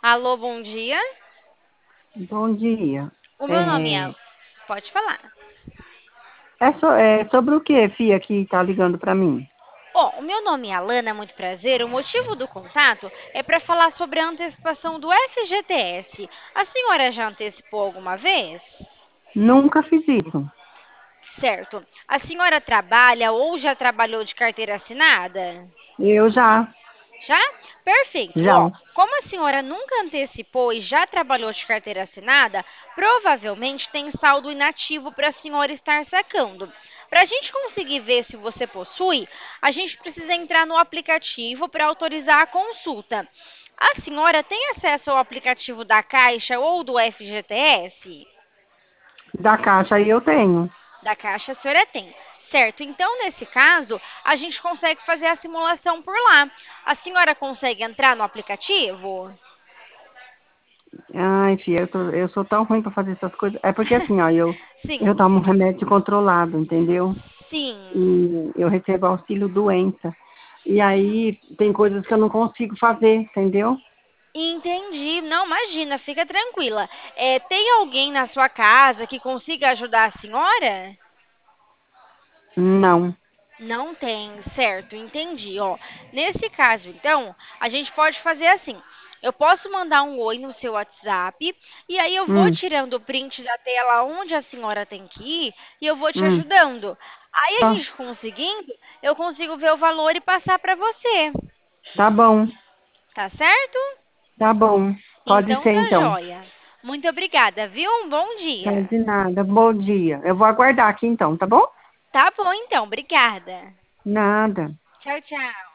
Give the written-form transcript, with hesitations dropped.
Alô, bom dia. Bom dia. O meu nome é. É, Pode falar. é sobre o que, Fia, que tá ligando para mim? Ó, o meu nome é Alana, muito prazer. O motivo do contato é para falar sobre a antecipação do FGTS. A senhora já antecipou alguma vez? Nunca fiz isso. Certo. A senhora trabalha ou já trabalhou de carteira assinada? Eu Já? Perfeito. já. Ó, como a senhora nunca antecipou e já trabalhou de carteira assinada, provavelmente tem saldo inativo para a senhora estar sacando. Para a gente conseguir ver se você possui, a gente precisa entrar no aplicativo para autorizar a consulta. A senhora tem acesso ao aplicativo da Caixa ou do FGTS? Da Caixa aí eu tenho. Da Caixa a senhora tem. Certo, então nesse caso, a gente consegue fazer a simulação por lá. A senhora consegue entrar no aplicativo? Ai, Fia, eu sou tão ruim para fazer essas coisas. É porque assim, ó, eu Sim, tomo um remédio controlado, entendeu? sim. E eu recebo auxílio doença. E aí tem coisas que eu não consigo fazer, entendeu? Entendi. Não, imagina, fica tranquila. Tem alguém na sua casa que consiga ajudar a senhora? Não. Não tem, certo, entendi. Ó, nesse caso, então, a gente pode fazer assim. Eu posso mandar um oi no seu WhatsApp e aí eu vou Hum, tirando o print da tela onde a senhora tem que ir e eu vou te hum. ajudando. Aí a Tá, gente conseguindo, eu consigo ver o valor e passar para você, tá bom, tá certo? tá bom. Pode Então ser tá então. joia. Muito obrigada, viu? Um bom Tá dia. de nada. Bom dia. Eu vou aguardar aqui então, tá bom? Tá bom então, obrigada. Nada. Tchau, tchau.